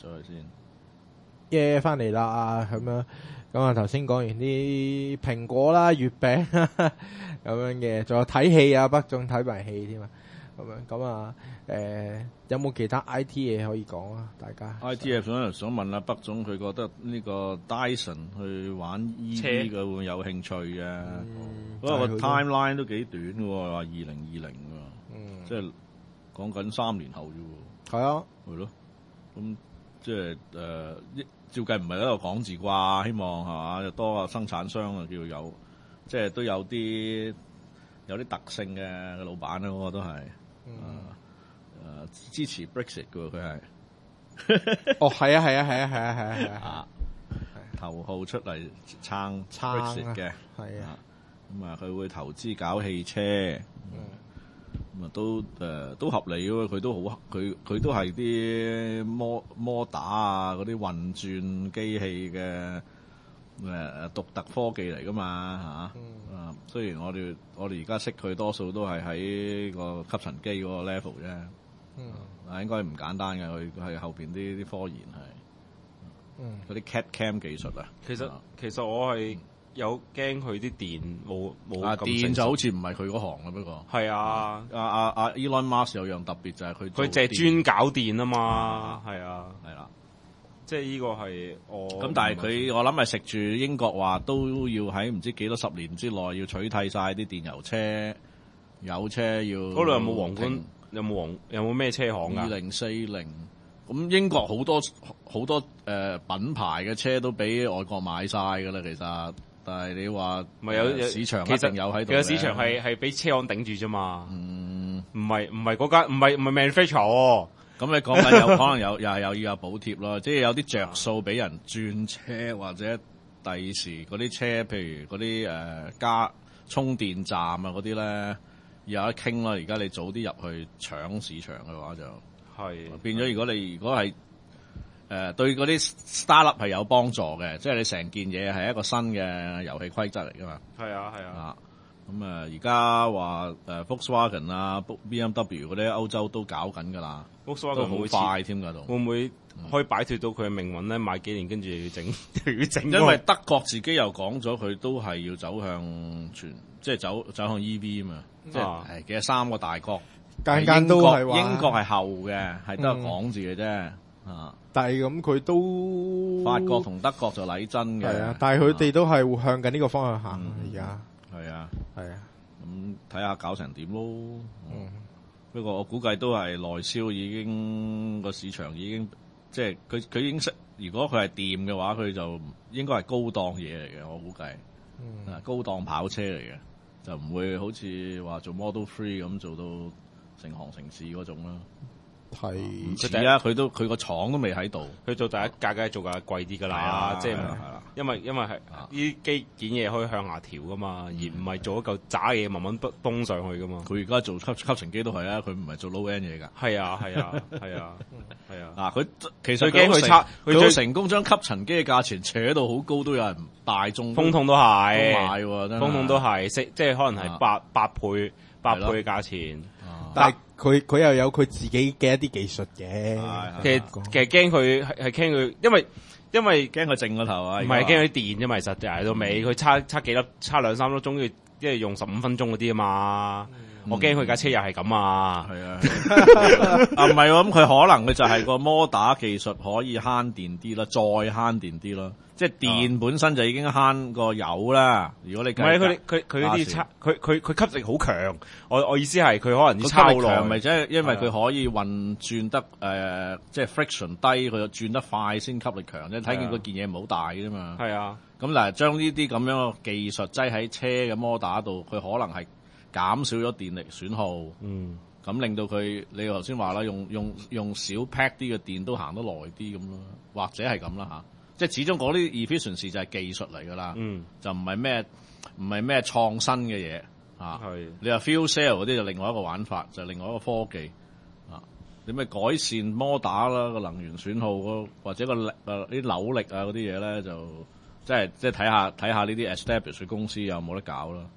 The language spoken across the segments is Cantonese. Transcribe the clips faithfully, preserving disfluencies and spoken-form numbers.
咗佢先。 耶翻嚟啦咁樣，咁啊頭先講完啲蘋果啦、月餅啦咁樣嘅，仲有睇戲啊，北總睇埋戲添啊，咁樣咁啊誒，有冇其他 I T 嘢可以講啊？大家 I T 啊，想想問下北總，佢覺得呢個 Dyson 去玩 E V 嘅會唔會有興趣嘅？ 嗯， 不過個就係佢 timeline 都幾短嘅喎，話二零二零喎， 嗯， 即係講緊三年後啫喎。 係啊， 係咯，咁即係誒，照計唔係喺度講字啩，希望係嘛，又多個生產商啊，叫有，即係都有啲有啲特性嘅老闆咧，我覺得都係，誒誒支持 Brexit 嘅喎，佢係， 哦係啊係啊係啊係啊係啊係啊， 頭號出嚟撐撐 Brexit 嘅， 係啊， 咁啊佢會投資搞汽車。咁啊都誒、呃、都合理喎，佢都好佢佢都係啲摩摩打啊嗰啲運轉機器嘅誒獨特科技嚟噶嘛嚇，啊、嗯、雖然我哋我哋而家識佢多數都係喺個吸塵機嗰個 level 啫，嗯，啊應該唔簡單嘅，佢係後邊啲啲科研係，嗯，嗰啲 C A D C A M 技術啊， 其實、啊、其實我係。有驚佢啲電冇冇啊電就好似唔係佢嗰行啦，不過係啊， 阿阿阿 Elon Musk 有樣特別就係佢佢淨係專搞電啊嘛，係啊， 係啦， 即係呢個係我咁，但係佢我諗係食住英國話都要喺唔知幾多十年之內要取締晒啲電油車，有車要嗰度有冇皇冠？有冇皇有冇咩車行㗎？ 二零四零咁英國好多好多誒、呃、品牌嘅車都俾外國買晒㗎啦，其實。但係你話唔係有有市場一定有喺度， 其實市場係係俾車行頂住啫嘛。 嗯， 唔係唔係嗰間唔係唔係 manufacturer。 咁你講緊有可能有又係又要有補貼咯，即係有啲着數俾人轉車或者第時嗰啲車，譬如嗰啲誒加充電站啊嗰啲咧，有得傾咯。而家你早啲入去搶市場嘅話就係變咗。如果你如果係誒、呃、對嗰啲 startup 係有幫助嘅，即係你成件嘢係一個新嘅遊戲規則嚟噶嘛。 係啊係啊。 啊，咁啊而家話誒 Volkswagen 啊、B M W 嗰啲歐洲都搞緊㗎啦，都好快添㗎度。 會唔會可以擺脫到佢嘅命運咧？買幾年跟住要整要整。 因為德國自己又講咗，佢都係要走向全，即係走走向 E V 啊嘛。即係係其實三個大國， 間間都係話英國係後嘅，係得個講字嘅啫。啊！ 但係咁佢都法國同德國就禮真嘅， 係啊！但係佢哋都係向緊呢個方向行而家。 係啊， 係啊， 咁睇下搞成點咯。 嗯， 不過我估計都係內銷已經個市場已經即係佢佢已經識。如果佢係掂嘅話，佢就應該係高檔嘢嚟嘅。我估計，嗯，高檔跑車嚟嘅，就唔會好似話做 Model Three 咁做到成行成市嗰種啦。 係唔似啊！佢都佢個廠都未喺度， 佢做第一架梗係做架貴啲㗎啦，即係因為因為係呢啲機件嘢可以向下調㗎嘛，而唔係做一嚿渣嘢慢慢崩上去㗎嘛。 佢而家做吸吸塵機都係啊，佢唔係做 low end 嘢㗎。 係啊係啊係啊係啊！ 嗱，佢其實驚佢差， 佢最成功將吸塵機嘅價錢扯到好高，都有人大眾風筒都係都買喎，真係風筒都係即即係可能係八八倍八倍嘅價錢， 但係佢佢又有佢自己嘅一啲技術嘅。 其實其實驚佢係係驚佢，因為因為驚佢剩個頭啊， 唔係驚佢啲電啫嘛，其實捱到尾佢差差幾粒差兩三粒鐘，要即係用十五分鐘嗰啲啊嘛。我驚佢架車又係咁啊， 係啊，啊唔係喎，咁佢可能佢就係個摩打技術可以慳電啲啦，再慳電啲咯。即係電本身就已經慳個油啦。如果你唔係佢佢佢啲差，佢佢佢吸力好強。我我意思係佢可能啲超耐， 咪即係因為佢可以運轉得誒、呃，即係 friction 低，佢就轉得快先吸力強啫。睇見嗰件嘢唔好大啫嘛。 係啊， 咁嗱，將呢啲咁樣嘅技術擠喺車嘅摩打度，佢可能係減少咗電力損耗。嗯，咁令到佢你頭先話啦，用用用少 pack 啲嘅電都行得耐啲咁咯，或者係咁啦嚇。即係始終嗰啲 efficiency 就係技術嚟㗎啦，嗯、就唔係咩唔係咩創新嘅嘢啊。你話 fuel cell 嗰啲就另外一個玩法，就係、另外一個科技啊。你咪改善摩打啦個能源損耗，或者個力啊啲扭力啊嗰啲嘢咧，就即係即係睇下睇下呢啲 established 嘅公司有冇得搞啦。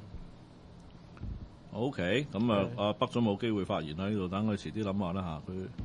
嗯、OK，咁啊啊北總冇機會發言啦，呢度等佢遲啲諗下啦嚇佢。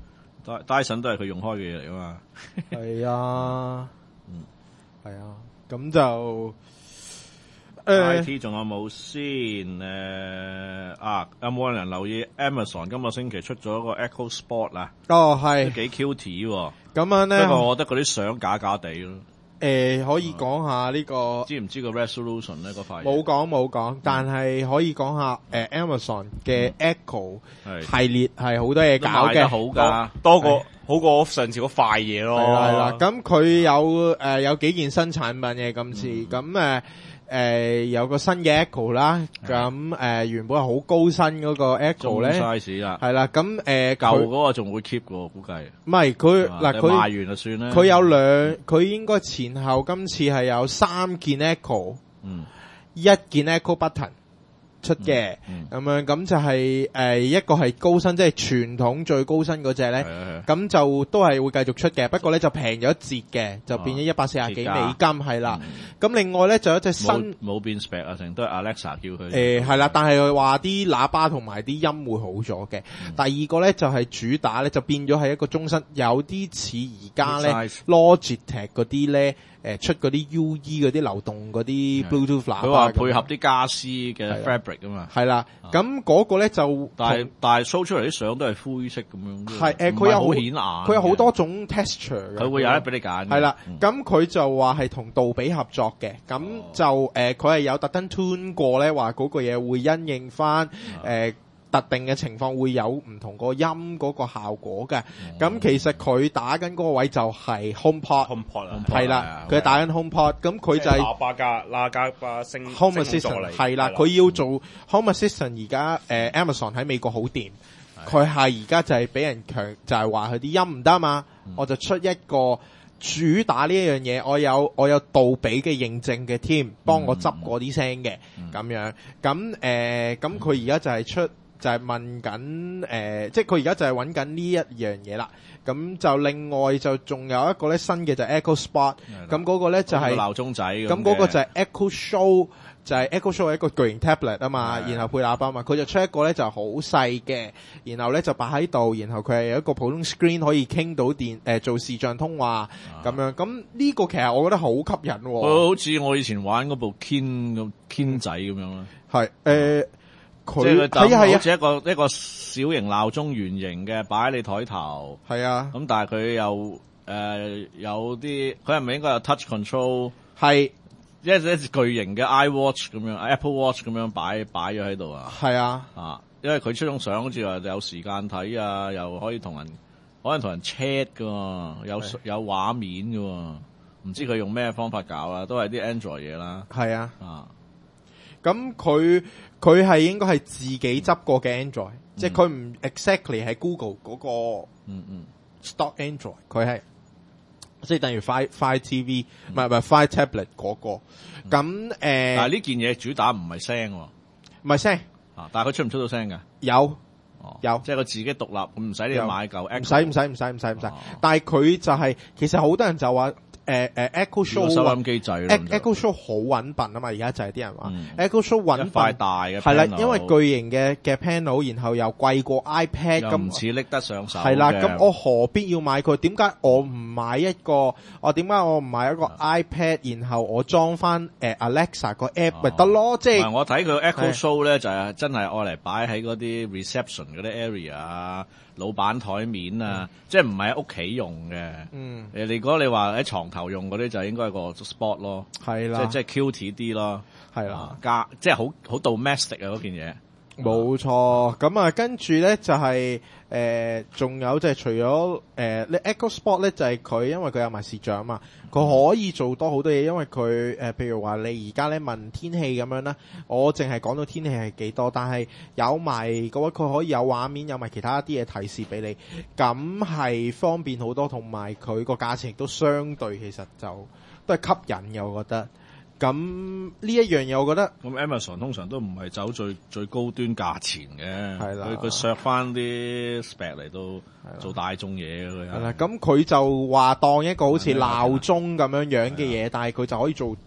Dyson 都係佢用開嘅嘢嚟啊嘛。 係啊， 嗯， 係啊，咁就。 誒 I T 仲有冇先？誒啊，有冇人留意 Amazon 今個星期出咗一個 Echo Spot 啊？ 哦，係幾 cute 喎。 咁樣咧， 不過我覺得嗰啲相假假地咯。 誒，可以講下呢個知唔知個 resolution 咧？嗰塊冇講冇講，但係可以講下誒 Amazon 嘅 Echo 系列係好多嘢搞嘅， 好㗎， 多過好過上次嗰塊嘢咯。 係啦係啦，咁佢有誒有幾件新產品嘅今次，咁誒。誒、呃，有個新嘅 Echo 啦，咁誒、呃、原本係好高身嗰個 Echo 咧， 中 size 啦， 係啦，咁誒舊嗰個仲會 keep 嘅，估計唔係佢嗱佢賣完就算啦， 佢有兩，佢應該前後今次係有三件 Echo， 嗯， 一件 Echo Button 出嘅，咁、嗯嗯、樣咁就係、是、誒、呃、一個係高身，即係傳統最高身嗰隻咧，咁就都係會繼續出嘅，不過咧就平咗一截嘅，就變咗一百四十幾美金係啦。咁、嗯、另外咧就有一隻新冇變 spec 啊，成都係 Alexa 叫佢。 誒係啦，但係佢話啲喇叭同埋啲音會好咗嘅。嗯、第二個咧就係、是、主打咧就變咗係一個中身，有啲似而家咧 Logitech 嗰啲咧。誒出嗰啲 U E 嗰啲流動嗰啲 Bluetooth 喇叭， 佢話配合啲家私嘅 fabric 啊嘛， 係啦，咁嗰個咧就， 但係但係 show 出嚟啲相都係灰色咁樣， 係誒佢有好顯眼， 佢有好多種 texture 嘅， 佢會有得俾你揀， 係啦，咁佢就話係同杜比合作嘅，咁就誒佢係有特登 tune 過咧，話嗰個嘢會因應翻誒。特定嘅情況會有唔同個音嗰個效果嘅，咁、嗯、其實佢打緊嗰個位就係 HomePod，HomePod 係啦，佢打緊 HomePod，咁佢就係喇叭加喇叭把聲 Home Assistant 係啦，佢要做 Home Assistant 而家誒 Amazon 喺美國好掂，佢係而家就係俾人強就係話佢啲音唔得嘛，嗯、我就出一個主打呢一樣嘢，我有我有杜比嘅認證嘅添，幫我執嗰啲聲嘅咁樣，咁誒咁佢而家就係出。就係問緊誒、呃，即係佢而家就係揾緊呢一樣嘢啦。咁就另外就仲有一個咧新嘅就係 Echo Spot，咁嗰個咧就係、是、 鬧鐘仔咁。咁嗰個就係 Echo Show，就係 Echo Show 係一個巨型 tablet 啊嘛，然後配喇叭嘛，佢就出一個咧就好細嘅，然後咧就擺喺度，然後佢係有一個普通 screen 可以傾到電誒、呃、做視像通話咁樣。咁呢個其實我覺得好吸引喎、哦。 好似我以前玩嗰部 Kin 咁 Kin 仔咁樣啦。 係誒。 佢係啊，好似一個一個小型鬧鐘圓形嘅，擺喺你台頭。係啊，咁但係佢又誒、呃、有啲，佢係咪應該有 touch control？係，一隻巨型嘅 iWatch 咁樣 ，Apple Watch 咁樣擺擺咗喺度啊。係啊，啊，因為佢出種相好似話有時間睇啊，又可以同人可能同人 chat 噶，有有畫面噶，唔知佢用咩方法搞啊？都係啲 Android 嘢啦。係啊，啊，咁佢。佢係應該係自己執過嘅 Android，、嗯、即係佢唔 exactly 係 Google 嗰個嗯嗯 stock Android，佢係即係等於 Fire Fire T V，唔係唔係 Fire Tablet 嗰、那個。咁、嗯、誒，呃、但係呢件嘢主打唔係聲，唔係聲啊，但係佢出唔出到聲㗎？有。有，即係佢自己獨立，唔使你買嚿，唔使唔使唔使唔使唔使。但係佢就係、是、其實好多人就話。誒誒 Echo Show 收音機制 Echo Show 好穩笨啊嘛，而家就係啲人話、嗯、Echo Show 穩笨，一塊大嘅係啦，因為巨型嘅嘅 panel， 然後又貴過 iPad， 咁唔似拎得上手。係啦，咁我何必要買佢？點解我唔買一個？我點解我唔買一個 iPad， 然後我裝翻誒 Alexa 個 app 咪得咯？即係我睇佢 Echo Show 咧，就係真係愛嚟擺喺嗰啲 reception 嗰啲 area 啊。老闆台面啊，嗯、即係唔係喺屋企用嘅。嗯，誒，如果你話喺床頭用嗰啲，就應該係個 spot 咯。係啦，即係即係 cute 啲咯。係啦，啊、加即係好好 domestic 啊嗰件嘢。冇錯，咁啊，跟住咧就係、是、誒，仲、呃、有就係除咗誒，你、呃、Echo Spot 咧就係、是、佢，因為佢有埋視像啊嘛，佢可以做多好多嘢，因為佢誒、呃，譬如話你而家咧問天氣咁樣啦，我淨係講到天氣係幾多，但係有埋嗰位佢可以有畫面，有埋其他啲嘢提示俾你，咁係方便好多，同埋佢個價錢亦都相對其實就都係吸引嘅，我覺得。咁呢一樣嘢，我覺得咁 Amazon 通常都唔係走最最高端價錢嘅，係啦，佢佢削翻啲 spec 嚟到做大眾嘢嘅。係啦，咁佢就話當一個好似鬧鐘咁樣樣嘅嘢，但係佢就可以做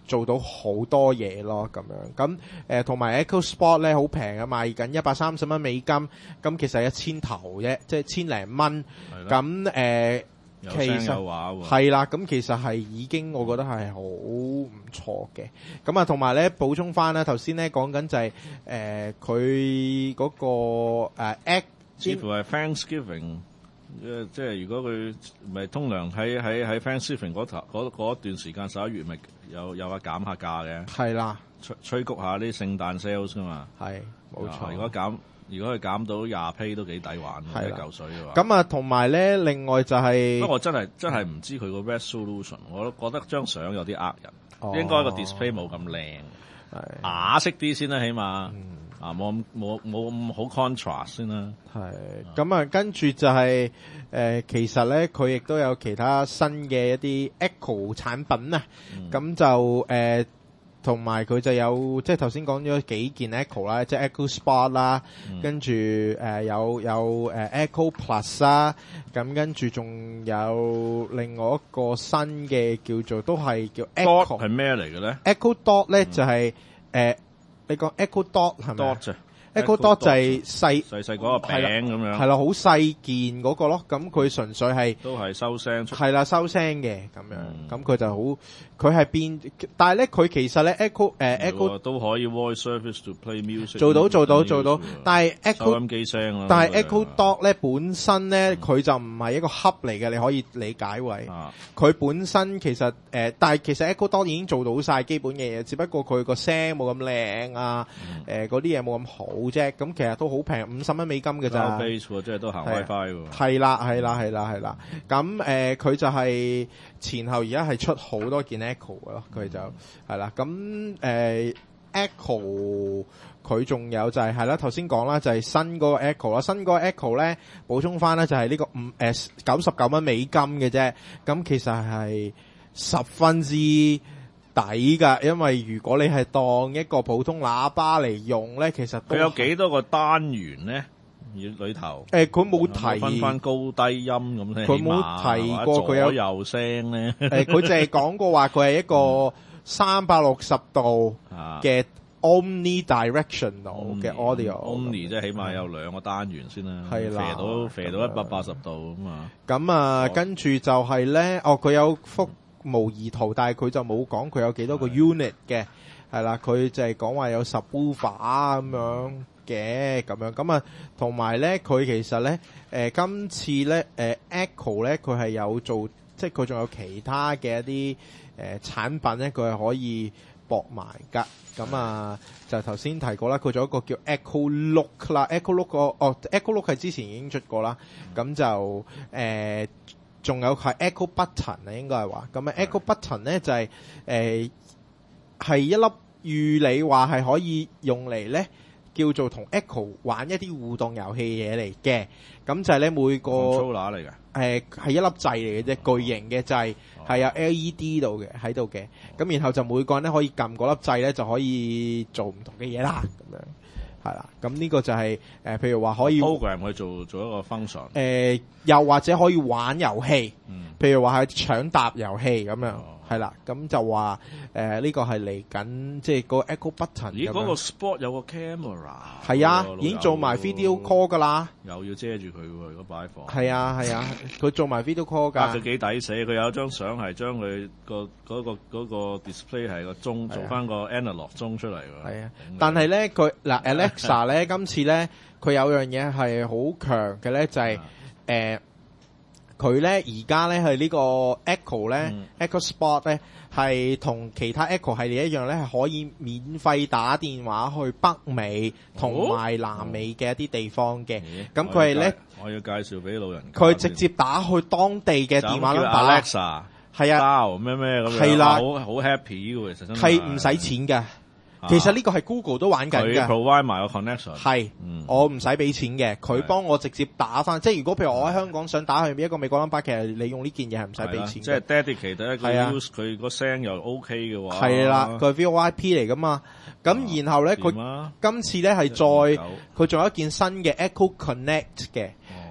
做到好多嘢咯，咁樣咁誒，同埋 Echo Spot 咧好平啊，賣緊一百三十蚊美金，咁其實係一千頭啫，即係千零蚊，咁誒。 有聲有畫喎， 係啦，咁其實係已經我覺得係好唔錯嘅。咁啊，同埋咧補充翻啦，頭先咧講緊就係誒佢嗰個誒 act， 似乎係 Thanksgiving，誒即係如果佢咪通常喺喺喺 Thanksgiving 嗰頭嗰嗰段時間十一月咪有有下減下價嘅， 係啦， 催催谷下啲聖誕 sales 噶嘛， 係冇錯。 如果減如果佢減到廿 P 都幾抵玩，一嚿水嘅話。 咁啊，同埋咧，另外就係、是， 不過我真係真係唔知佢個 resolution，我都覺得張相有啲呃人，哦、應該個 display 冇咁靚，啞色啲先啦，起碼、嗯、啊冇咁冇冇咁好 contrast 先啦。係， 咁啊，跟住就係、是、誒、呃，其實咧佢亦都有其他新嘅一啲 Echo 產品啊，咁、嗯、就誒。呃同埋佢就有即係頭先講咗幾件 Echo 啦，即係 Echo Spot 啦，嗯、跟住誒、呃、有有誒、呃、Echo Plus 啦，咁跟住仲有另外一個新嘅叫做都係叫 Echo 係咩嚟嘅咧 ？Echo Dot 咧、嗯、就係、是、誒、呃、你講 Echo Dot 係咪 ？Echo Dot 就係細細細嗰個餅咁樣， 係啦，好細件嗰個咯。咁佢純粹係都係收聲出， 係啦，收聲嘅咁樣。咁、嗯、佢就好，佢係變，但係咧佢其實咧 Echo 誒、呃、Echo 都可以 voice service to play music， 做到做到做到。但係 Echo 收音機聲啦， 但係 Echo Dot 咧本身咧佢、嗯、就唔係一個 hub 嚟嘅，你可以理解為佢、啊、本身其實誒、呃，但係其實 Echo Dot 已經做到晒基本嘅嘢，只不過佢個聲冇咁靚啊，誒嗰啲嘢冇咁好。啫，咁其實都好平，五十蚊美金嘅咋。 base 即係都行 WiFi 喎。 係啦，係啦，係啦，係啦。咁誒，佢、呃、就係前後而家係出好多件 Echo 嘅咯，佢就係啦。咁誒、呃、Echo 佢仲有就係係啦，頭先講啦，就係新嗰個 Echo 啦，新嗰個 Echo 咧補充翻咧就係呢個五誒九十九蚊美金嘅啫。咁其實係十分之抵噶，因為如果你係當一個普通喇叭嚟用咧，其實佢有幾多個單元咧？裏頭誒，佢冇提分翻高低音咁咧， 佢冇提過佢有左右聲咧。 誒，佢淨係講過話佢係一個三百六十度嘅 omnidirectional 嘅 audio。omni 即係起碼有兩個單元先啦，係啦，肥到肥到一百八十度咁啊。咁啊，跟住就係咧，哦，佢有幅模擬圖，但係佢就冇講佢有幾多個 unit 嘅，係啦，佢就係講話有十 woofer 咁樣嘅，咁樣咁啊，同埋咧，佢其實咧，誒、呃，今次咧，誒、呃、，Echo 咧，佢係有做，即係佢仲有其他嘅一啲誒、呃、產品咧，佢係可以駁埋噶，咁啊，就頭先提過啦，佢仲有一個叫 Echo Look 啦 ，Echo Look 個，哦 ，Echo Look 係之前已經出過啦，咁就誒。呃仲有係 Echo Button 啊，應該係話咁啊。Echo Button 咧就係誒係一粒預你話係可以用嚟咧叫做同 Echo 玩一啲互動遊戲嘢嚟嘅。咁就係咧每個 controller 嚟嘅， 誒係一粒掣嚟嘅啫，巨型嘅掣係有 L E D 度嘅喺度嘅。咁然後就每個人咧可以撳嗰粒掣咧就可以做唔同嘅嘢啦，咁樣。係啦，咁呢個就係、是、誒、呃，譬如話可以 program 去做做一個 function，誒、 呃，又或者可以玩遊戲， 嗯，譬譬如話係搶答遊戲咁樣，係、哦、啦，咁就話誒呢個係嚟緊，即係個 Echo Button。 咦，嗰、那個 Sport 有個 camera， 係啊，已經做埋 video call 噶啦， 又要遮住佢喎，如果擺房。 係啊係啊，佢做埋 video call 噶。 佢幾抵死，佢有一張相係將佢個嗰個嗰個 display 係個鐘，做翻個 analog 鐘出嚟喎。係啊， 但係咧佢嗱 Alexa 咧今次咧佢有樣嘢係好強嘅咧，就係誒佢咧而家咧係呢個 Echo 咧、嗯、Echo Spot 咧係同其他 Echo 系列一樣咧，係可以免費打電話去北美同埋南美嘅一啲地方嘅。咁佢係咧， 我要介紹俾老人家。 佢直接打去當地嘅電話 number。 Alexa 係啊， 咩咩咁樣， 係啦， 好好 happy 嘅，其實真係唔使錢嘅。其實呢個係 Google 都玩緊嘅， 佢 provide 埋個 connection， 係、嗯，我唔使俾錢嘅，佢幫我直接打翻。即係如果譬如我喺香港想打去一個美國 number，其實你用呢件嘢係唔使俾錢嘅。 即係 dedicate 第一個 use，佢個聲又 OK 嘅話， 係啦，佢係 V O I P 嚟噶嘛。咁、啊、然後咧，佢、啊、今次咧係再，佢仲有一件新嘅 Echo Connect 嘅。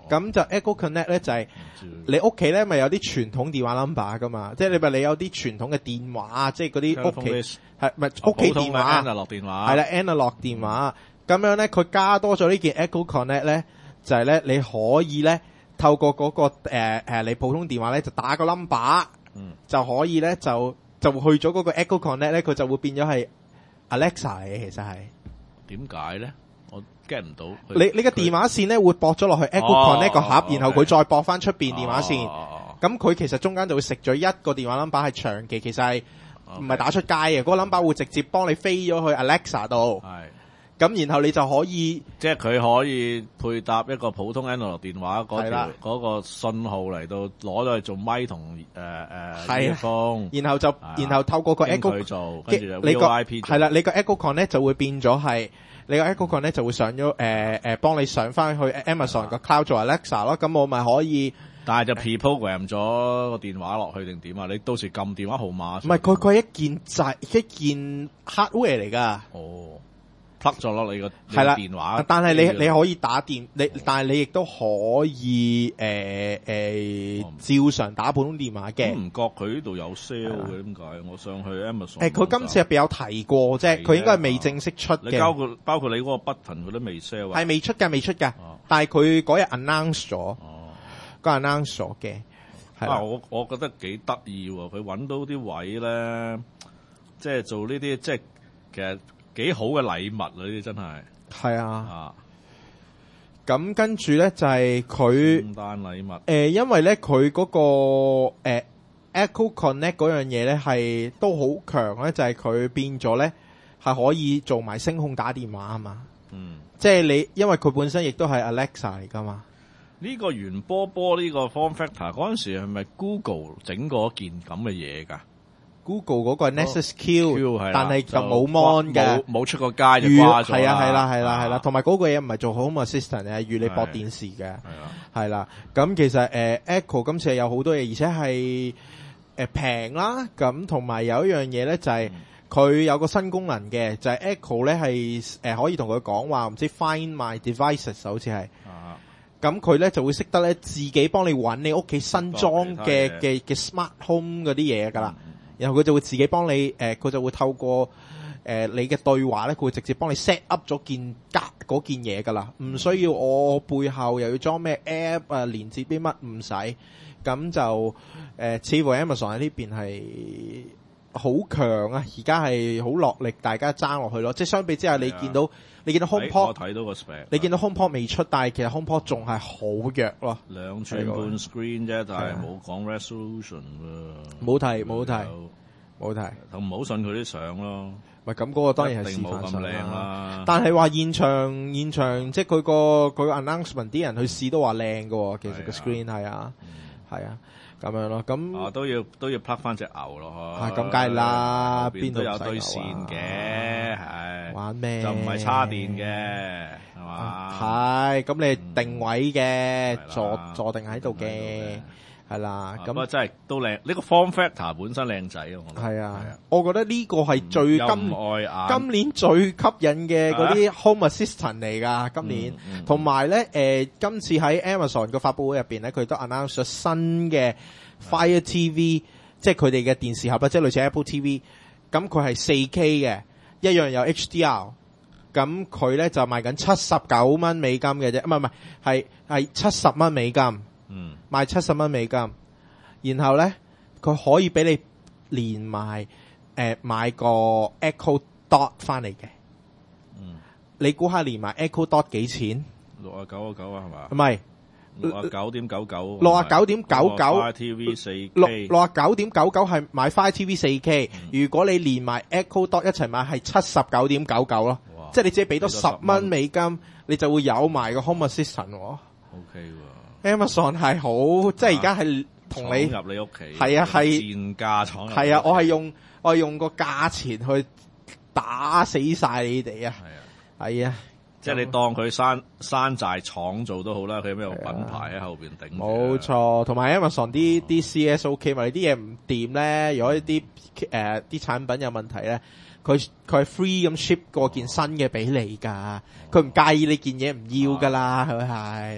咁就 Echo Connect 咧就係你屋企咧咪有啲傳統電話 number 噶嘛，即係你咪你有啲傳統嘅電話，即係嗰啲屋企係咪屋企電話 analog 電話係啦 analog 電話，咁樣咧佢加多咗呢件 Echo Connect 咧，就係咧你可以咧透過嗰個誒誒你普通電話咧就打個 number，嗯，就可以咧就就去咗嗰個 Echo Connect 咧，佢就會變咗係 Alexa 嚟嘅，其實係點解咧？我 get 唔到。 你你個電話線咧會駁咗落去 Echo Connect 個盒，然後佢再駁翻出邊電話線。咁佢其實中間就會食咗一個電話 number 係長期，其實係唔係打出街嘅。嗰個 number 會直接幫你飛咗去 Alexa 度。係。咁然後你就可以， 即係佢可以配搭一個普通 analog 電話嗰條嗰個信號嚟到攞咗去做咪同誒誒麥風， 然後就然後透過個 Echo 做，跟住就你個 V O I P 係啦，你個 Echo Connect 就會變咗係你個 Echo Connect 就會上咗誒誒幫你上翻去 Amazon 個 cloud 做 Alexa 咯。咁我咪可以， 但係就 pre-program 咗個電話落去定點啊？你到時撳電話號碼， 唔係佢佢係一件掣一件 hardware 嚟㗎。 哦。plug 咗落你個電話， 但係你你可以打電，你但係你亦都可以誒誒、呃呃、照常打普通電話嘅。 唔覺佢呢度有 sale 嘅，點解？我上去 Amazon 誒，佢今次入邊有提過啫，佢應該係未正式出嘅。 你包括包括你嗰個 button 佢都未 sale 啊？ 係未出㗎，未出㗎。哦、但係佢嗰日 announce 咗，哦，嗰日 announce 咗嘅。 啊，我我覺得幾得意喎！佢揾到啲位咧，即係做呢啲，即係其實。幾好嘅禮物啊！呢啲真係係啊，咁跟住咧就係佢聖誕禮物。誒、 呃，因為咧佢嗰個誒、呃、Echo Connect 嗰樣嘢咧係都好強咧，就係、是、佢變咗咧係可以做埋聲控打電話啊嘛。嗯，即係你因為佢本身亦都係 Alexa 嚟噶嘛。 呢個圓波波呢個 form factor 嗰陣時係咪 Google 整過一件咁嘅嘢㗎？ Google 嗰個 Nexus Q，、哦、但係就冇 mon 嘅， 冇出過街就掛咗啦。 係啊，係啦，係啦，係啦。同埋嗰個嘢唔係做 Home Assistant 係預你駁電視嘅。係啊，係啦。咁其實誒、呃、Echo 今次係有好多嘢，而且係誒平啦。咁同埋有一樣嘢咧，就係、是、佢有個新功能嘅，就係、是、Echo 咧係誒可以同佢講話，唔知 Find My Devices 好似係。咁佢咧就會識得咧自己幫你揾你屋企新裝嘅嘅嘅 Smart Home 嗰啲嘢㗎啦。嗯然後佢就會自己幫你，誒、呃，佢就會透過誒、呃、你嘅對話咧，佢會直接幫你 set up 咗件格嗰件嘢噶啦，唔需要我背後又要裝咩 app 啊，連接啲乜唔使，咁就誒、呃，似乎 Amazon 喺呢邊係好強啊，而家係好落力，大家爭落去咯。即係相比之下，你見到你見到 HomePod， 我睇到個 spec， 你見到 HomePod 未出，但係其實 HomePod 仲係好弱咯， 兩寸半 screen 啫，但係冇講 resolution 喎， 冇提冇提冇提， 同唔好信佢啲相咯。 唔係咁嗰個當然係示範相咁靚啦， 但係話現場現場即係佢個佢個 announcement 啲人去試都話靚㗎，其實個 screen 係啊係啊。咁樣咯，咁啊都要都要 plug 翻隻牛落去， 係咁梗係啦，邊度有對線嘅，係玩咩？ 就唔係叉電嘅，係嘛？ 係咁你定位嘅，坐坐定喺度嘅，係啦。咁啊真係都靚，呢個 form factor 本身靚仔啊，我覺得係啊，我覺得呢個係最今今年最吸引嘅嗰啲 Home Assistant 嚟噶，今年同埋咧誒，今次喺 Amazon 個發佈會入邊咧，佢都 announce 咗新嘅 Fire T V，即係佢哋嘅電視盒啦，即係類似 Apple T V，咁佢係四 K 嘅，一樣有 H D R， 咁佢咧就賣緊七十九蚊美金嘅啫，唔係唔係，係係七十蚊美金，嗯，賣七十蚊美金，然後咧佢可以俾你連埋誒、呃、買個 Echo Dot 翻嚟嘅，嗯，你估下連埋 Echo Dot 幾錢？ 六啊九啊九啊係嘛？ 唔係。 六啊九點九九， 六啊九點九九 Fire T V 四 K， 六六啊九點九九係買 Fire T V 四 K，嗯、如果你連埋 Echo Dot 一齊買係七十九點九九咯，即係你只係俾多十蚊美金，你就會有埋個 Home Assistant。O K 喎 ，Amazon 係好，即係而家係同你入你屋企， 係啊係賤價廠， 係啊，我係用我係用個價錢去打死晒你哋啊，係啊，係啊。 即係你當佢山山寨廠做都好啦，佢有咩品牌喺後邊頂？ 冇錯，同埋 Amazon 啲啲 C S O K 嘛，你啲嘢唔掂咧，如果啲誒啲產品有問題咧，佢佢係 free 咁 ship 過件新嘅俾你㗎，佢唔介意你件嘢唔要㗎啦，係咪係？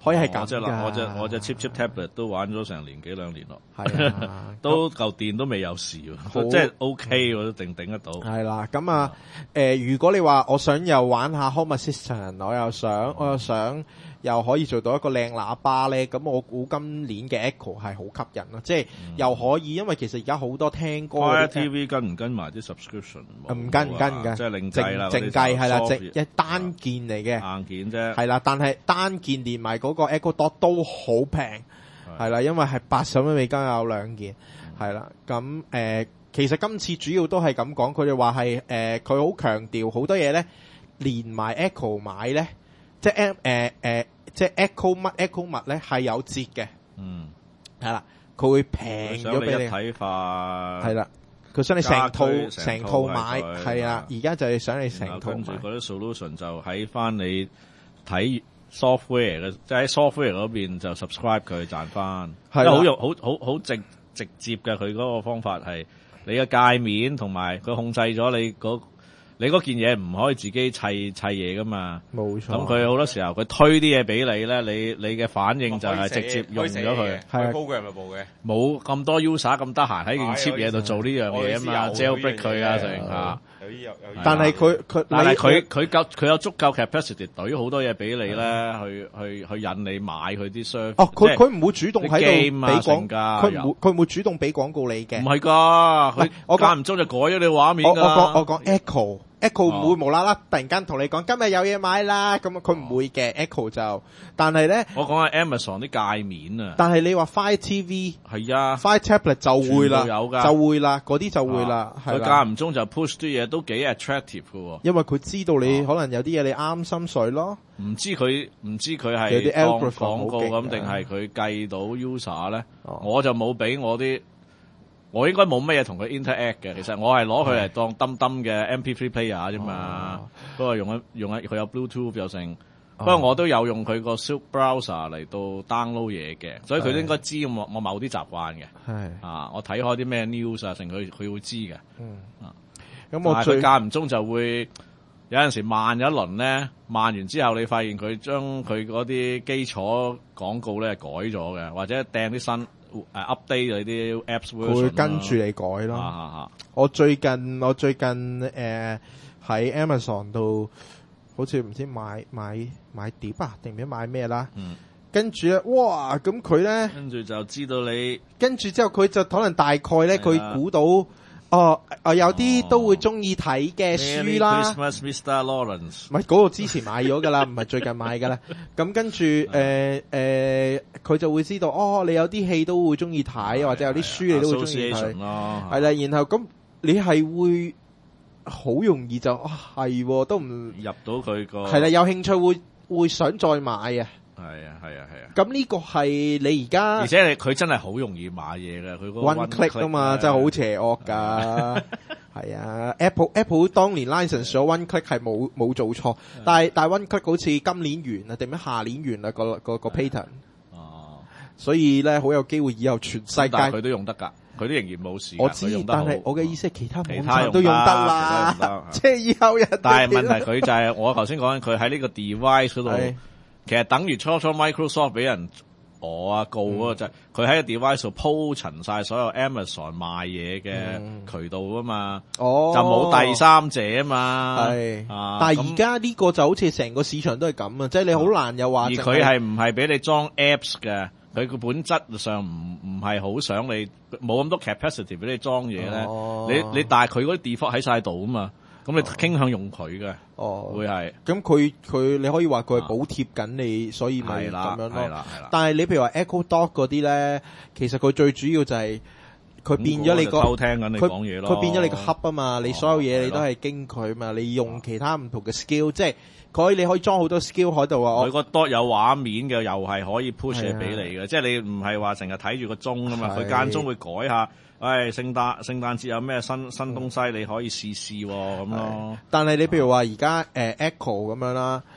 可以係咁我隻㗎。 我隻我隻 cheap cheap tablet 都玩咗成年幾兩年咯， 係啊， 都嚿電都未有事喎， 好即係 OK 我都定頂得到。 係啦，咁啊，誒，如果你話我想又玩下 Home Assistant，我又想我又想又可以做到一個靚喇叭咧，咁我估今年嘅 Echo 係好吸引咯，即係又可以，因為其實而家好多聽歌嗰 Fire 啲 T V 跟唔跟埋啲 subscription？ 唔跟唔跟唔跟， 即係另計啦， 淨計係啦， 嗰啲淨一單件嚟嘅。 硬件啫， 係啦，但係單件連埋嗰個 Echo Dot 都好平，係啦，因為係八十蚊美金有兩件，係啦，咁誒、呃，其實今次主要都係咁講，佢哋話係誒，佢好強調好多嘢咧，連埋 Echo 買咧，即係 M 誒誒，即係 Echo 乜 Echo 物咧係有折嘅， 嗯， 係啦，佢會平咗俾你， 想你一體化， 係啦，佢想你成套家居成成套套買， 係佢係啦，而家就係想你成然後套買， 跟住嗰啲 solution 就喺翻你睇 software 嘅，即係喺 software 嗰邊就 subscribe 佢賺翻， 係啦因為好用好好好直直接嘅，佢嗰個方法係你嘅界面同埋佢控制咗你嗰你嗰件嘢唔可以自己砌砌嘢噶嘛， 冇錯。 咁佢好多時候佢推啲嘢俾你咧，你你嘅反應就係直接用咗佢， 係啊 program 咪部嘅， 冇咁多 user 咁得閒喺件 cheap 嘢度做呢樣嘢啊嘛我意思有 ，jailbreak 佢啊成下。 有啲有有， 但係佢佢， 但係你佢佢夠佢有足夠 capacity 懟好多嘢俾你咧，去去去引你買佢啲 service。 哦，佢即係佢唔會主動喺度俾 game 啊廣， 成㗎佢唔會佢唔會主動俾廣告你嘅唔。係㗎， 喂我講佢間唔中就改咗你畫面我我㗎啦。 講我講 Echo。Echo 哦唔會無啦啦突然間同你講今日有嘢買啦，咁佢唔會嘅 Echo 就，但係咧， 我講係 Amazon 啲界面啊， 但係你話 Fire T V、 係啊， Fire Tablet 就會啦， 全部有㗎就會啦，嗰啲就會啦，係佢啦， 間唔中就 push 啲嘢都幾 attractive 㗎喎。 因為佢知道你可能有啲嘢你啱心水咯， 唔知佢唔知佢有係啲當 algorithm 廣告好勁㗎咁，定係佢計到 user 咧？ 哦我就冇俾我啲，我應該冇乜嘢同佢 interact 嘅。其實我係攞佢嚟當抌抌嘅 M P three player 啫嘛。不過用一用一佢有 Bluetooth 又成。不過我都有用佢個 Silk Browser 嚟到 download 嘢嘅，所以佢都應該知我我某啲習慣嘅。 係啊，我睇開啲咩 news 啊，成佢佢會知嘅。 嗯啊， 咁我最但係佢間唔中就會有陣時慢一輪咧，慢完之後你發現佢將佢嗰啲基礎廣告咧改咗嘅，或者掟啲新誒 update 嗰啲 apps version 佢會跟住你改咯。 啊啊啊我最近我最近誒喺 Amazon 度，好似唔知買買買碟啊，定唔知買咩啦。 嗯， 跟住咧，哇！咁佢咧， 跟住就知道你跟住之後佢就可能大概咧， 係啦佢估到哦，啊有啲都會中意睇嘅書啦。 Merry Christmas Mister Lawrence 唔係嗰個之前買咗噶啦，唔係最近買噶啦。咁跟住誒誒，佢就會知道哦，你有啲戲都會中意睇，或者有啲書你都會中意睇。 Association 咯， 係啦，然後咁你係會好容易就啊係喎都唔入到佢個係啦，有興趣會會想再買啊。 係啊係啊係啊， 咁呢個係你而家而且你佢真係好容易買嘢嘅，佢嗰個 one click 啊嘛，真係好邪惡噶。係啊，Apple Apple 當年 license 咗 one click 係冇冇做錯，但係但係 one click 好似今年完啊，定咩下年完啦個個個 patent， 哦， 所以咧好有機會以後全世界但係佢都用得㗎，佢都仍然冇事㗎。 我知佢用，得好但係我嘅意思係其他網其他用站都用得得啦其他用，得即係以後人哋但係問題佢就係我頭先講緊，佢喺呢個 device 嗰度係， 其實等於初初 Microsoft 俾人我啊告嗰個就係佢喺個 device 度鋪陳晒所有 Amazon 賣嘢嘅渠道啊嘛， 哦就冇第三者啊嘛， 係啊， 但係而咁家呢個就好似成個市場都係咁啊，即係你好難又話而淨佢係唔係俾你裝 apps 嘅？佢個本質上唔唔係好想你冇咁多 capacity 俾你裝嘢咧。 哦你你但係佢嗰啲 default 喺晒度啊嘛，咁你傾向用佢嘅， 哦會係咁佢佢你可以話佢係補貼緊你，所以咪係啦咁樣咯。 係啦係啦。 但係你譬如話 Echo Dot 嗰啲咧，其實佢最主要就係佢變咗你個咁我就偷聽緊你佢講嘢咯。 佢變咗你個 hub 啊嘛，你所有嘢係咯你都係經佢嘛，你用其他唔同嘅 skill，即係佢你可以裝好多 skill 喺度啊。我佢個 dot 有畫面嘅，又係可以 push 係啊嘢俾你嘅，即係你唔係話成日睇住個鐘啊嘛， 係佢間中會改下。唉，聖誕聖誕節有咩新新東西你可以試試喎咁咯。 但係你譬如話而家誒 Echo 咁樣啦，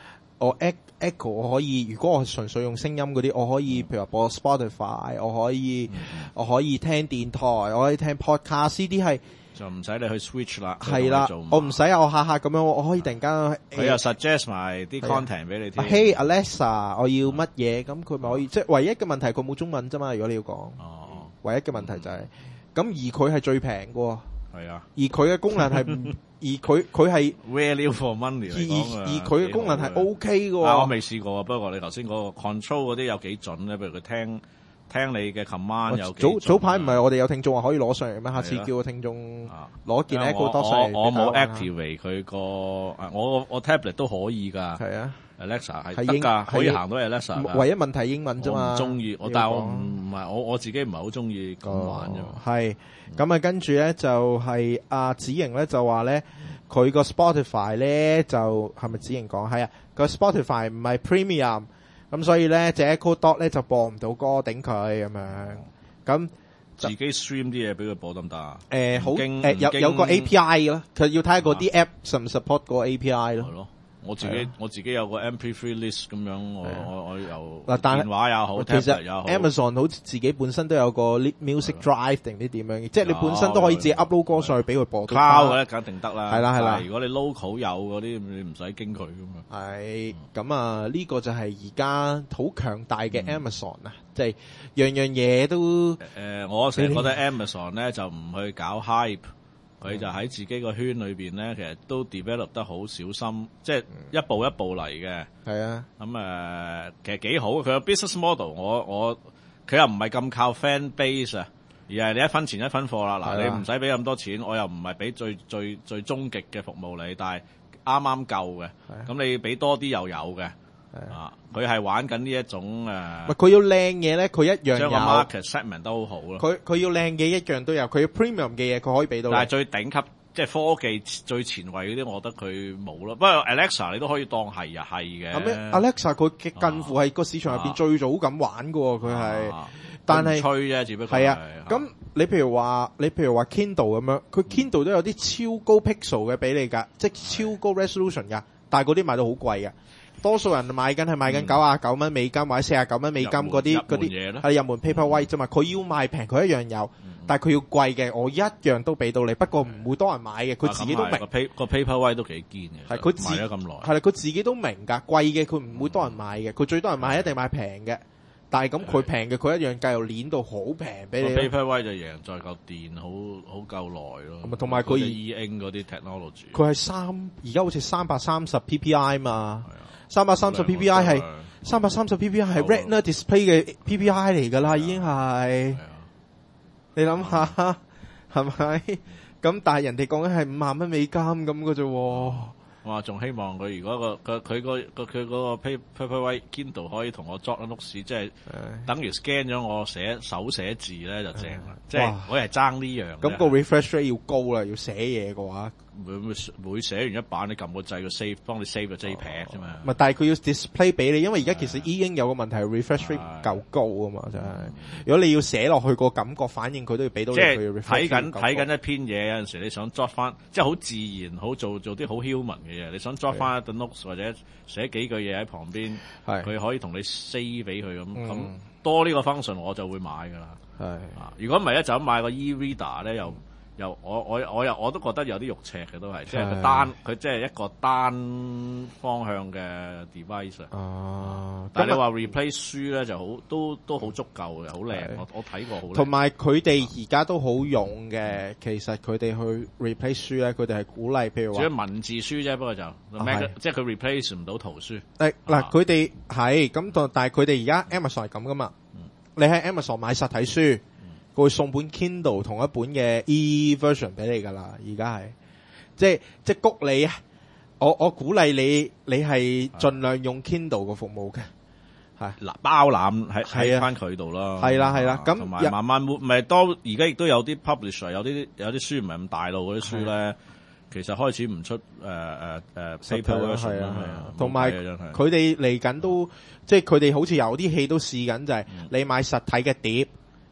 我 Echo 我可以，如果我純粹用聲音嗰啲，我可以譬如話播 Spotify， 我可以、嗯、我可以聽電台，我可以聽 podcast， 呢啲係就唔使你去 switch 啦。 係啦，我唔使我下下咁樣，我可以突然間佢又 suggest 埋啲 content 俾你聽。 Hey Alexa， 我要乜嘢？咁佢咪可以？即係唯一嘅問題，佢冇中文啫嘛。如果你要講， 哦， 唯一嘅問題就係、是、咁，而佢係最平嘅。 係啊， 而佢嘅功能係唔，而佢佢係 value for money 嚟講而而佢嘅功能係 O K 嘅。 我未試過啊，不過你頭先嗰個 control 嗰啲有幾準咧？譬如佢聽聽你嘅 command 有幾準。早早排唔係我哋有聽眾話可以攞上嚟咩？下次叫個聽眾攞件 Echo Dot上嚟。我我冇 activate 佢個，我我 tablet 都可以㗎。係啊。Alexa 係得㗎，可以行到 Alexa。唯一問題英文啫嘛。我唔中意，我但係我唔唔係我我自己唔係好中意咁玩啫嘛。係咁啊，跟住咧就係阿子瑩咧就話咧，佢個 Spotify 咧就係咪子瑩講？係啊，個 Spotify 唔係 Premium， 咁所以咧隻 Echo Dot 咧就播唔到歌頂佢咁樣。咁自己 stream 啲嘢俾佢播得唔得啊？誒好誒有有個 A P I 咯，佢要睇下嗰啲 app 實唔 support 嗰個 A P I 咯。我自己我自己有個 M P three list 咁樣，我我我有電話也好，其實 Amazon 好似自己本身都有個 music drive 定啲點樣，即係你本身都可以自己 upload 歌上去俾佢播。cloud 嘅咧，梗定得啦。係啦係啦，如果你 local 有嗰啲，你唔使經佢噶嘛。係咁啊，呢個就係而家好強大嘅 Amazon 啊，即係樣樣嘢都誒，我成日覺得 Amazon 咧就唔去搞 hype。佢就喺自己個圈裏邊咧，其實都 develop 得好小心，即係一步一步嚟嘅。係啊，咁誒、呃，其實幾好。佢個 business model，我我佢又唔係咁靠 fan base 啊，而係你一分錢一分貨啦。嗱，你唔使俾咁多錢，我又唔係俾最最最終極嘅服務你，但係啱啱夠嘅。咁你俾多啲又有嘅。啊！佢係玩緊呢一種誒，佢要靚嘢咧，佢一樣有。將個 market segment 都好咯。佢佢要靚嘅一樣都有，佢要 premium 嘅嘢佢可以俾到。但係最頂級即係科技最前衛嗰啲，我覺得佢冇咯。不過 Alexa 你都可以當係啊係嘅。咁咩 Alexa 佢近乎係個市場入邊最早咁玩㗎喎，佢係。但係吹啫，只不過係啊。咁你譬如話，你譬如話 Kindle 咁樣，佢 Kindle 都有啲超高 pixel 嘅俾你㗎，即係超高 resolution 㗎，但係嗰啲賣到好貴嘅。多數人買緊係買緊九啊九蚊美金或者四啊九蚊美金嗰啲嗰啲係入門 Paperwhite 啫嘛，佢要賣平佢一樣有，但係佢要貴嘅我一樣都俾到你，不過唔會多人買嘅，佢自己都明。個 Paperwhite 都幾堅嘅，係佢賣咗咁耐，係啦，佢自己都明㗎，貴嘅佢唔會多人買嘅，佢最多人買一定買平嘅，但係咁佢平嘅佢一樣繼續攣到好平俾你。Paperwhite 就贏在嚿電好好夠耐咯，同埋佢 E-ink 嗰啲 technology，佢係三而家好似三百三十 P P I 嘛。三百三十 P P I 係三百三十 P P I 係 Retina Display 嘅 P P I 嚟㗎啦，已經係你諗下係咪？咁但係人哋講緊係五萬蚊美金咁嘅啫。哇！仲希望佢如果個佢個個佢嗰個 Paperwhite Kindle 可以同我作 notes，即係等於 scan 咗我寫手寫字咧就正啦。即係我係爭呢樣。咁個 refresh rate 要高啦，要寫嘢嘅話。每每寫完一版，你撳個掣個 save，幫你 save 個 JPEG 啫嘛。唔係，但係佢要 display 俾你，因為而家其實已經有個問題係 refresh rate 唔夠高啊嘛，真係。如果你要寫落去個感覺反應，佢都要俾到你。即係睇緊睇緊一篇嘢，有陣時你想 jot 翻，即係好自然，好做做啲好 human 嘅嘢。你想 jot 翻一段 notes 或者寫幾句嘢喺旁邊，佢可以同你 save 俾佢咁。咁多呢個 function 我就會買㗎啦。係。如果唔係咧，就咁買個 e-reader 咧又。又我我我又我都覺得有啲肉赤嘅都係，即係個單佢即係一個單方向嘅 device。哦，但係你話 replace 書咧就好都都好足夠嘅，好靚。我我睇過好靚。同埋佢哋而家都好勇嘅，其實佢哋去 replace 書咧，佢哋係鼓勵，譬如話，主要文字書啫，不過就即係佢 replace 唔到圖書。誒嗱，佢哋係咁，但係佢哋而家 Amazon 係咁噶嘛？你喺 Amazon 買實體書。佢會送本 Kindle 同一本嘅 e-version 俾你噶啦，而家係即係即係谷你啊！我我鼓勵你，你係盡量用 Kindle 個服務嘅，係嗱包攬喺喺翻佢度啦，係啦係啦，咁同埋慢慢唔係多，而家亦都有啲 publisher 有啲有啲書唔係咁大路嗰啲書咧，其實開始唔出誒誒誒 paper version 啦，同埋佢哋嚟緊都即係佢哋好似有啲戲都試緊就係你買實體嘅碟。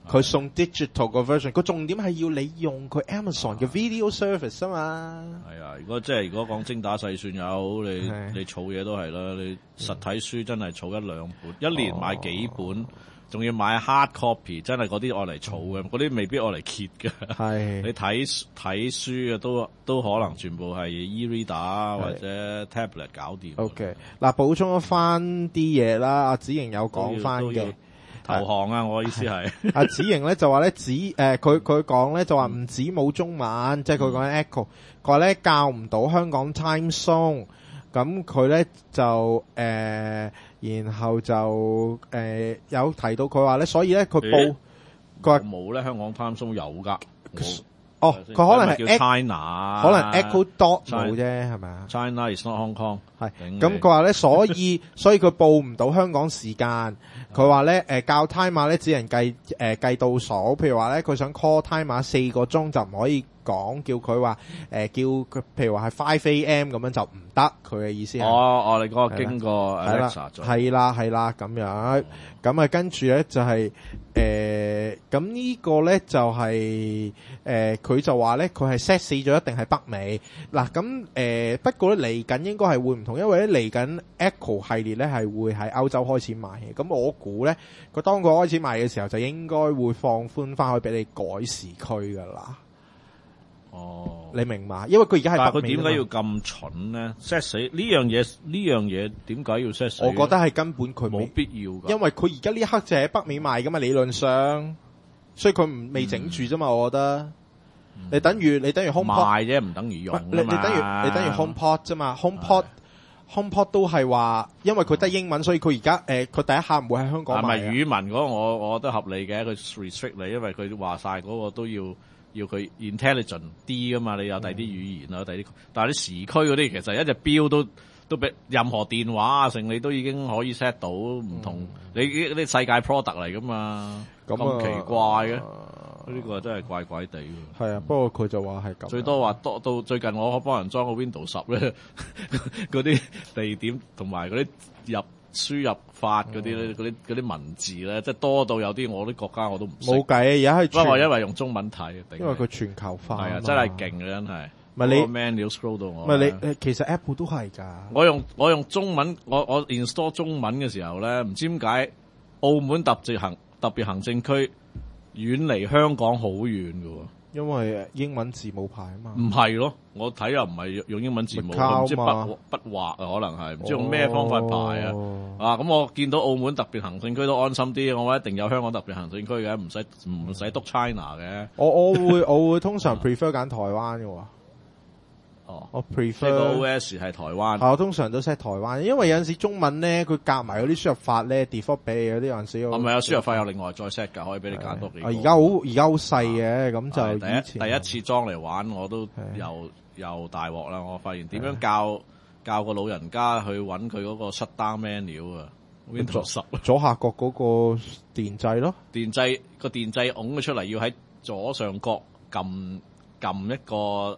佢送 digital 個 version， 個重點係要你用佢 Amazon 嘅 video service 啊嘛。 係啊，如果即係如果講精打細算又好，你係你儲嘢都係啦。你實體書真係儲一兩本，一年買幾本，仲要買 hard copy，真係嗰啲愛嚟儲嘅，嗰啲未必愛嚟揭嘅。 係你睇睇書嘅都都可能全部係 e-reader 或者 tablet 搞掂。 OK， 嗱補充翻啲嘢啦，阿子瑩有講翻嘅。 投降啊！我意思係阿子瑩咧就話咧只誒佢佢講咧就話唔止冇中文，即係佢講緊 Echo，佢話咧教唔到香港 time zone，咁佢咧就誒、呃，然後就誒、呃、有提到佢話咧，所以咧佢報佢話冇咧，香港 time zone 有㗎。 哦，佢可能係叫 China， 可能 Echo Dot 冇啫，係咪啊 ？China is not Hong Kong。 係咁，佢話咧，所以所以佢報唔到香港時間。佢話咧，誒教 timer 咧只能計誒計倒數。譬如話咧，佢想 call timer 四個鐘就唔可以講，叫佢話誒叫佢，譬如話係 five a.m. 咁樣就唔得。佢嘅意思係哦哦，你嗰個經過 Alexa 做係啦係啦咁樣。咁啊跟住咧就係誒咁呢個咧就係誒佢就話咧佢係 set 死咗一定係北美嗱咁誒不過咧嚟緊應該係會唔同，因為咧嚟緊 Echo 系列咧係會喺歐洲開始賣嘅。咁我估咧佢當佢開始賣嘅時候就應該會放寬翻去俾你改時區噶啦。 哦， 你明嘛？因為佢而家係北美， 但係佢點解要咁蠢咧 ？set 死呢樣嘢呢樣嘢點解要 set 死？ 我覺得係根本佢冇必要㗎， 因為佢而家呢一刻就喺北美賣噶嘛，理論上，所以佢唔未整住啫嘛。我覺得、嗯、你等於你等於 HomePod 賣啫，唔等於用你你等於你等於 HomePod 啫嘛 ，HomePod HomePod 都係話，因為佢得英文，所以佢而家誒佢第一下唔會喺香港賣。係咪語文嗰個我我覺得合理嘅，佢 restrict 你，因為佢話晒嗰個都要。要佢 intelligent 啲噶嘛？你有第啲語言啊，第啲，但係啲時區嗰啲其實一隻錶都都俾任何電話啊，成你都已經可以 set 到唔同。嗯、你啲世界 product 嚟噶嘛？咁奇怪嘅，呢、啊、個真係怪怪地。係啊，不過佢就話係咁。 最多話多到最近我幫人裝個 Windows 十咧，嗰啲地點同埋嗰啲入。輸入法嗰啲咧，嗰啲嗰啲文字咧，即係多到有啲我啲國家我都唔識。冇計，而家係不過因為用中文睇， 因為佢全球化。係啊， 真係勁嘅真係。 唔係你 menu scroll 到我。 唔係你，其實 Apple 都係㗎。 我用我用中文，我我 install 中文嘅時候咧，唔知點解澳門特別行特別行政區遠離香港好遠㗎喎。因為英文字母排啊嘛， 唔係咯，我睇又唔係用英文字母，唔知筆筆畫啊，可能係唔知用咩方法排啊。哦、啊，咁我見到澳門特別行政區都安心啲，我話一定有香港特別行政區嘅，唔使唔使督 China 嘅。 我我會我會通常 prefer 揀台灣嘅喎。 哦， 我 prefer 個 O S 係台灣， 係我通常都 set 台灣，因為有陣時中文咧佢夾埋嗰啲輸入法咧 default 俾你嗰啲有陣時。 係咪有輸入法有另外再 set 㗎？可以俾你揀多幾個。 而家好而家好細嘅，咁、啊、就第一第一次裝嚟玩，我都又又大鑊啦！我發現點樣教教個老人家去揾佢嗰個 shutdown menu 啊 ，Windows 十左下角嗰個電掣咯， 電掣個電掣拱咗出嚟，要喺左上角撳撳一個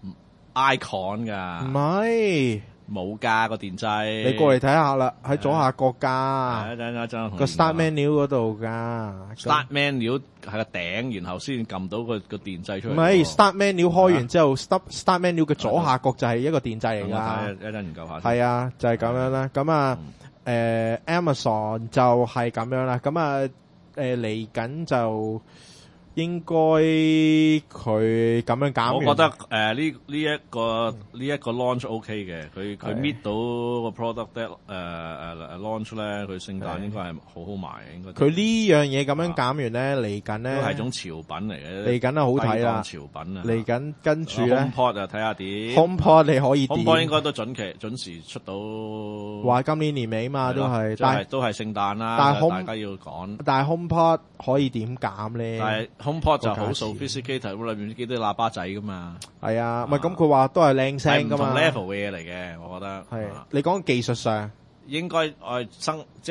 icon 噶， 唔係冇噶個電掣。 你過嚟睇下啦，喺左下角噶， 一陣一陣個 start menu 嗰度噶 ，start menu 係個頂，然後先撳到個個電掣出嚟。 唔係 start menu 開完之後 ，start start menu 嘅左下角就係一個電掣嚟噶。 一陣研究下。係啊，就係咁樣啦。咁啊，誒 Amazon 就係咁樣啦。咁啊，誒嚟緊就。應該佢咁樣減， 我覺得誒呢呢一個呢一、嗯、個 launch OK 嘅，佢佢 meet 到個 product 誒誒、uh, launch 咧，佢聖誕應該係好好賣嘅，應該。佢呢樣嘢咁樣減完咧，嚟緊咧都係種潮品嚟嘅， 嚟緊啊好睇啦， 潮品啊，嚟緊跟住咧 HomePod 啊睇下點 HomePod 你可以 HomePod 應該都準期準時出到， 話今年年尾嘛都係， 但係都係聖誕啦， 但係大家要趕， 但係 HomePod 可以點減咧？ 但係 HomePod 就好 sophisticated，咁裏面幾多喇叭仔噶嘛？ 係啊，唔係咁佢話都係靚聲噶嘛？ 唔同 level 嘅嘢嚟嘅，我覺得。 係，你講技術上應該我生即係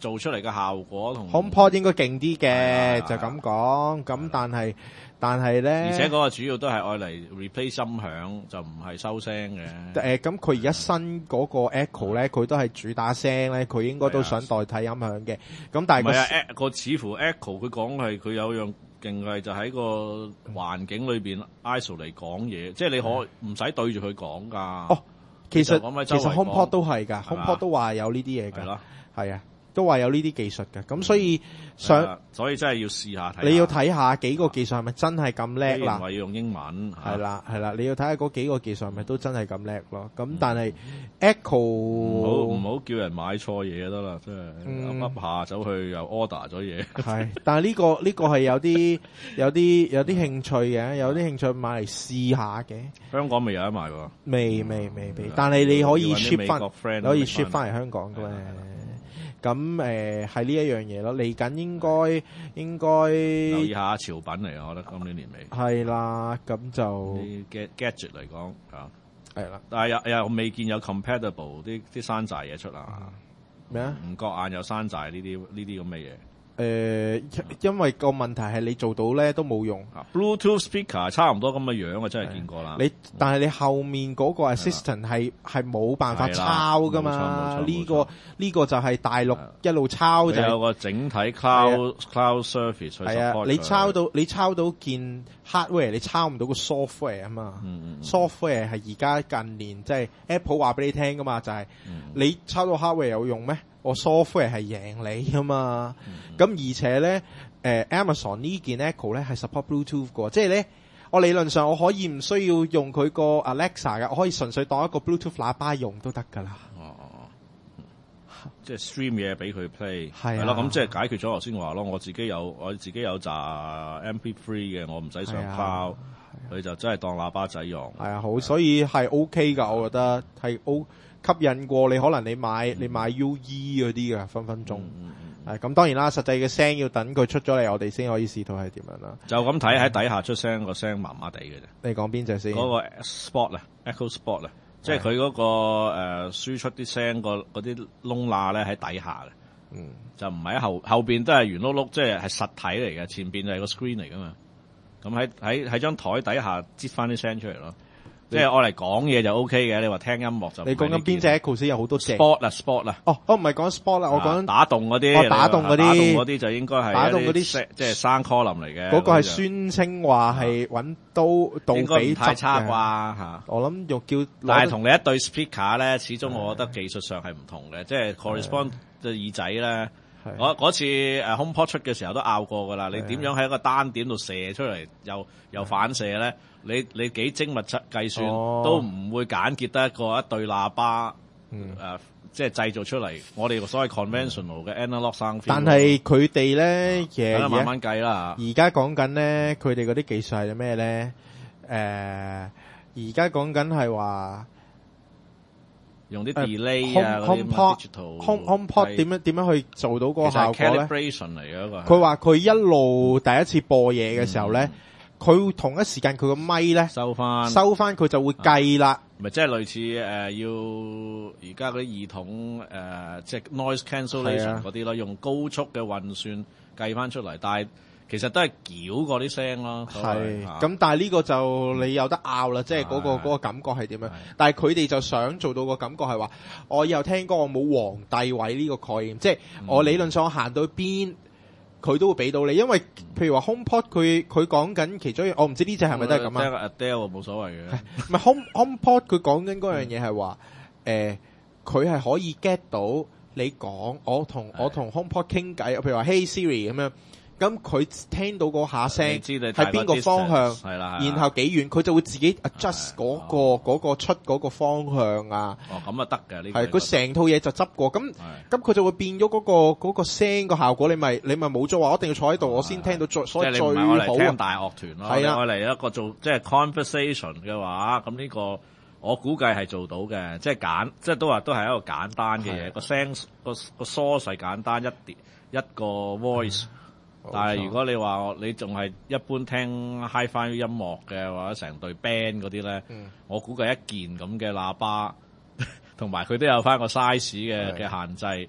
做出嚟嘅效果同 HomePod 應該勁啲嘅， 係就咁講。咁但係但係咧， 而且嗰個主要都係愛嚟 replace 音響，就唔係收聲嘅。 誒咁佢而家新嗰個 Echo 咧，佢都係主打聲咧，佢應該都想代替音響嘅。咁但係個唔係啊，個似乎 Echo 佢講係佢有樣勁係就喺個環境裏邊 iso 嚟講嘢，即係你可唔使對住佢講㗎。 哦，其實講喺周圍其實 HomePod 都係㗎係嘛 ，HomePod 都話有呢啲嘢㗎， 係咯， 係啊，都話有呢啲技術㗎。咁所以想係啊所以真係要試下睇下。 你要睇下幾個技術係咪真係咁叻啦？ 話要用英文係啦係啦，你要睇下嗰幾個技術係咪都真係咁叻咯？咁但係 Echo 唔好唔好叫人買錯嘢就得啦，真係嗯噏噏下走去又 order 咗嘢。 係，但係呢個呢個係有啲有啲有啲興趣嘅，有啲興趣買嚟試下嘅。 香港未有得賣喎， 未未未未，但係你可以要搵啲 ship 翻， 美國 friend 你可以拎 ship 返翻嚟香港嘅咩？咁誒係呢一樣嘢咯，嚟緊應該應該留意下潮品嚟啊！我覺得今年年尾係啦，咁就啲 get gadget 嚟講啊， 係啦。 但係又又未見有 compatible 啲啲山寨嘢出啊， 咩啊？ 唔覺眼有山寨呢啲呢啲咁嘅嘢。 誒，因為個問題係你做到咧都冇用。 啊 Bluetooth speaker 差唔多咁嘅樣，我真係見過啦。 你但係你後面嗰個 assistant 係係冇辦法抄噶嘛？呢個呢個就係大陸一路抄就有個整體 cloud cloud service 去 support 係啊， 佢你抄到你抄到件 hardware，你抄唔到個 software 啊嘛。 嗯嗯 software 係而家近年即係 Apple 話俾你聽噶嘛，就係你抄到 hardware 有用咩？我 software 係贏你噶嘛。咁而且咧，誒 Amazon 呢件 Echo 咧係 support Bluetooth 嘅，即係咧我理論上我可以唔需要用佢個 Alexa 嘅，我可以純粹當一個 Bluetooth 喇叭用都得㗎啦。 哦哦，即係 stream 嘢俾佢 play， 係啊咯，咁即係解決咗頭先話咯。我自己有我自己有紮 M P three 嘅，我唔使上係啊 cloud，佢就真係當喇叭仔用。 係啊，好，所以係 OK 㗎，我覺得係 O 吸引過你。可能你買你買 U E 嗰啲嘅分分鐘。係咁，當然啦，實際嘅聲要等佢出咗嚟，我哋先可以試到係點樣啦。 就咁睇喺底下出聲個聲麻麻地嘅啫。 你講邊隻先？ 嗰個 Spot 啊 ，Echo Spot 啊，即係佢嗰個誒輸出啲聲個嗰啲窿罅咧喺底下嘅， 嗯， 就唔係喺後後邊都係圓碌碌，即係係實體嚟嘅，前邊就係個 screen 嚟噶嘛。咁喺喺喺張台底下擠翻啲聲出嚟咯。即係我嚟講嘢就 O K 嘅，你話聽音樂就唔係呢件。 你講緊邊隻 Echo 先有好多隻 Spot 啊 Spot 啊。 哦，我唔係講 Spot 啦，我講打動嗰啲。 我打動嗰啲。 打動嗰啲就應該係打動嗰啲即係生 column 嚟嘅。 嗰個係宣稱話係揾刀杜比太差啩嚇。 嚇。 我諗又叫。 但係同你一對 speaker 咧，始終我覺得技術上係唔同嘅，即係 correspond 嘅耳仔咧。我嗰次誒 HomePod 出嘅時候都拗過㗎啦，你點樣喺一個單點度射出嚟，又又反射咧？你你幾精密計算、哦、都唔會簡潔得一個一對喇叭，誒、嗯呃，即係製造出嚟。我哋所謂 conventional 嘅 analog sound。但係佢哋咧，嘢、 啊、慢慢計啦。 而家講緊咧，佢哋嗰啲技術係咩咧？誒、呃，而家講緊係話。 用啲 delay 啊，嗰啲 digital home HomePod 點樣點樣去做到嗰個效果咧？ 其實係 calibration 嚟嘅一個。佢話佢一路第一次播嘢嘅時候咧，佢、嗯、同一時間佢個咪咧收翻收翻佢就會計啦。 咪即係類似誒、呃、要而家嗰啲耳筒誒、呃，即係 noise cancellation 嗰啲咯，用高速嘅運算計翻出嚟，但係。其實都係矯過啲聲咯， 係咁，但係呢個就你有得拗啦，即係嗰個嗰個感覺係點樣？但係佢哋就想做到個感覺係話，我以後聽歌我冇皇帝位呢個概念，即係我理論上我行到邊，佢都會俾到你。因為譬如話 HomePod 佢佢講緊其中，我唔知呢隻係咪都係咁啊 ？Adele 冇所謂嘅， 唔係 Home HomePod 佢講緊嗰樣嘢係話，誒佢係可以 get 到你講，我同我同 HomePod 傾偈，譬如話 Hey Siri 咁樣。咁佢聽到嗰下聲係邊個方向，係啦，然後幾遠，佢就會自己 adjust 嗰、那個嗰、那個出嗰個方向啊。 哦，咁啊得嘅呢。 係佢成套嘢就執過，咁咁佢就會變咗嗰、那個嗰、那個聲個效果。你咪你咪冇咗話，我一定要坐喺度，我先聽到最所以最好。即係你唔係我嚟聽大樂團咯，係啊，我嚟一個做即係 conversation 嘅話，咁呢個我估計係做到嘅，即係簡，即係都話都係一個簡單嘅嘢，個聲個個 source 係簡單一啲一個 voice。但係如果你話你仲係一般聽 Hi-Fi 音樂嘅或者成隊 band 嗰啲咧，嗯、我估計一件咁嘅喇叭，同埋佢都有翻個 size 嘅嘅限制，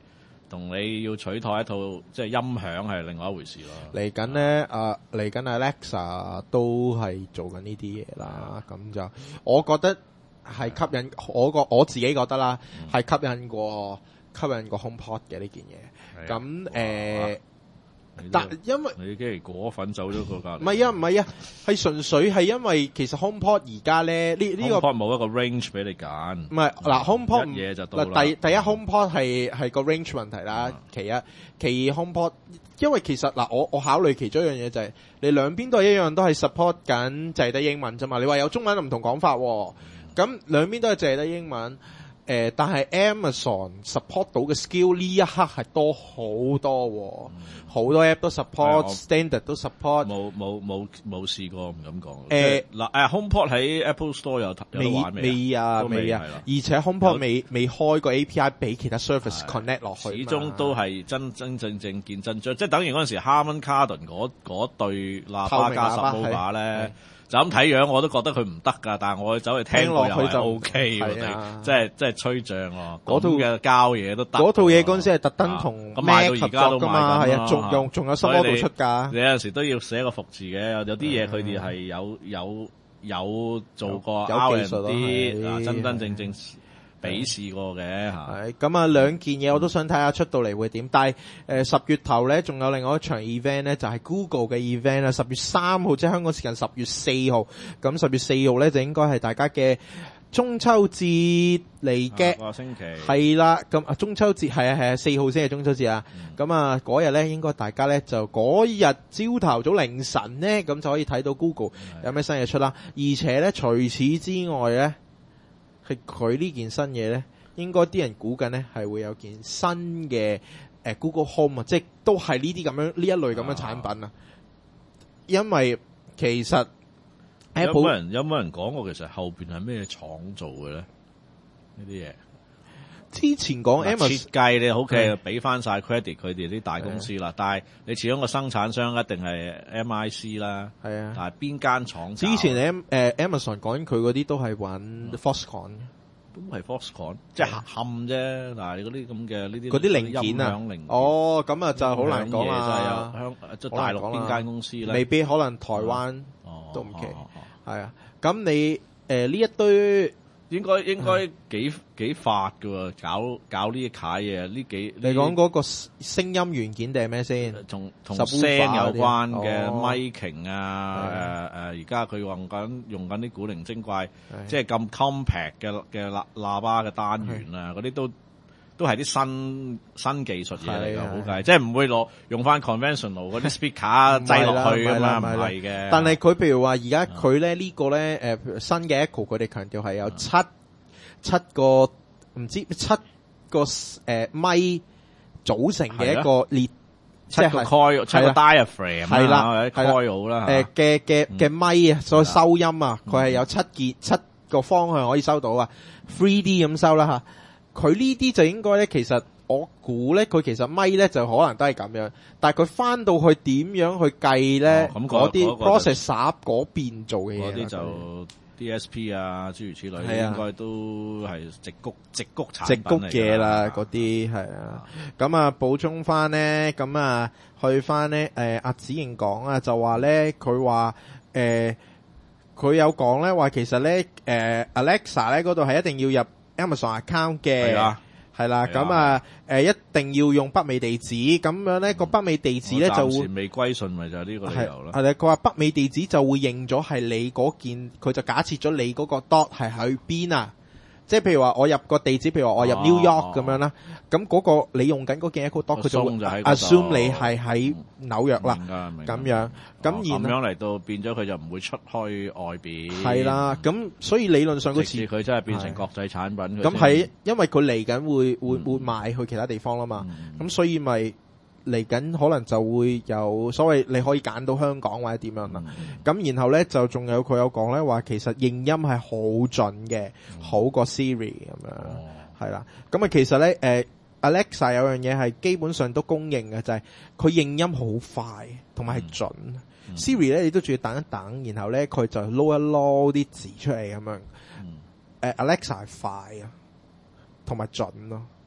同你要取代一套即係音響係另外一回事咯。 嚟緊咧，啊嚟緊 Alexa 都係做緊呢啲嘢啦。咁就我覺得係吸引我個我自己覺得啦，係、嗯、吸引過吸引過 HomePod 嘅呢件嘢。咁誒。呃但因為你竟然果粉走咗個價， 唔係啊唔係啊，係純粹係因為其實 HomePod 而家咧呢呢個 HomePod 冇一個 range 俾你揀， 唔係嗱 HomePod 嘢就到啦。 第第一 HomePod 係係個 range 問題啦，嗯、其一其二 HomePod， 因為其實嗱我我考慮其中一樣嘢就係、是、你兩邊都係一樣都係 support 緊淨係得英文啫嘛，你話有中文就唔同講法喎，咁兩邊都係淨係得英文。誒、呃，但係 Amazon support 到嘅 skill 呢一刻係多好多，好、嗯、多 app 都 support，standard、嗯、都 support。冇冇冇冇試過，唔敢講。 誒嗱誒 HomePod 喺 Apple Store 有有得玩未？ 未啊，未啊。而且 HomePod 未未開個 A P I 俾其他 service connect 落去。 始終都係真真正正見真章，即係等於嗰陣時 Harman Kardon 嗰嗰對喇叭加十 Nova 咧。就咁睇樣我都覺得佢唔得㗎，但係我走去聽落去就 O K 喎，即係即係吹脹喎。嗰套嘅膠嘢都得。嗰套嘢嗰陣時係特登同 Mac 合作㗎嘛，係啊，仲用仲有新 model 出㗎。你有陣時都要寫個服字嘅，有有啲嘢佢哋係有有有做過 R and D 啊，真真正正。比試過嘅嚇， 係咁啊兩件嘢我都想睇下出到嚟會點，但係誒十月頭咧仲有另外一場 event 咧就係 Google 嘅 event 啦，十月三號即係香港時間十月四號，咁十月四號咧就應該係大家嘅中秋節嚟嘅， 個星期係啦，咁啊中秋節係啊係啊四號先係中秋節啊，咁啊嗰日咧應該大家咧就嗰日朝頭早凌晨咧咁就可以睇到 Google 有咩新嘢出啦，而且咧除此之外咧。係佢呢件新嘢咧，應該啲人估緊咧係會有件新嘅誒、呃、Google Home 啊，即係都係呢啲咁樣呢一類咁嘅產品啊。因為其實 Apple 有冇人有冇人講過其實後邊係咩廠做嘅咧？呢啲嘢之前講 Amazon 設計你好嘅，俾翻晒 credit 佢哋啲大公司啦。但係你始終個生產商一定係 M I C 啦。係啊，但係邊間廠？ 之前 M 誒 Amazon 講佢嗰啲都係揾 Foxconn， 都係 Foxconn， 即係冚啫。但係嗰啲咁嘅呢啲嗰啲零件啊， 零件哦，咁啊就好難講啊。 香即係大陸邊間公司咧？ 未必可能台灣都唔奇。係啊，咁你誒呢一堆。 應該應該幾幾發㗎喎，搞搞呢啲卡嘢，呢幾你講嗰個聲音元件定係咩先？ 同同聲有關嘅 miking 啊，誒誒，而家佢用緊用緊啲古靈精怪，即係咁 compact 嘅嘅喇喇叭嘅單元啊，嗰啲都都係啲新新技術嘢嚟㗎，好計，即係唔會攞用翻 conventional 嗰啲 speaker 擠落去㗎嘛，唔係嘅。 但係佢譬如話而家佢咧呢個咧誒新嘅 Echo，佢哋強調係有七七個唔知七個誒咪組成嘅一個列， 七個 coil， 七個 diaphragm 係啦 ，coil 啦， 誒嘅嘅嘅咪啊，所以收音啊，佢係有七件七個方向可以收到啊 ，three D 咁收啦嚇。佢呢啲就應該咧，其實我估咧，佢其實咪咧就可能都係咁樣，但係佢翻到去點樣去計咧？咁嗰啲 processor 嗰邊做嘅嘢， 嗰啲就 D S P 啊，諸如此類，應該都係直谷直谷產品嚟嘅。直谷嘢啦，嗰啲係啊。咁啊，補充翻咧，咁啊，去翻咧，誒阿子瑩講啊，就話咧，佢話誒，佢有講咧，話其實咧，誒 Alexa 咧嗰度係一定要入Amazon account 嘅，係啦，咁啊，誒，一定要用北美地址，咁樣咧個北美地址咧就會未歸順，咪就係呢個理由咯。係啦，佢話北美地址就會認咗係你嗰件，佢就假設咗你嗰個 dot 係去邊啊。即係譬如話我入個地址，譬如話我入 New York 咁樣啦，咁嗰個你用緊嗰件 Echo Dot，佢就會 assume 你係喺紐約啦，咁樣，咁然咁樣嚟到變咗佢就唔會出去外邊。係啦，咁所以理論上個詞佢真係變成國際產品。咁係因為佢嚟緊會會會賣去其他地方啦嘛，咁所以咪。嚟緊可能就會有所謂你可以揀到香港或者點樣啦，咁、嗯、然後咧就仲有佢有講咧話其實認音係好準嘅，嗯、好過 Siri 咁樣，係啦、哦，咁啊其實咧誒、呃、Alexa 有樣嘢係基本上都公認嘅，就係、是、佢認音好快同埋係準、嗯、，Siri 咧你都仲要等一等，然後咧佢就撈一撈啲字出嚟咁樣，誒、嗯呃、Alexa 係快啊，同埋準咯。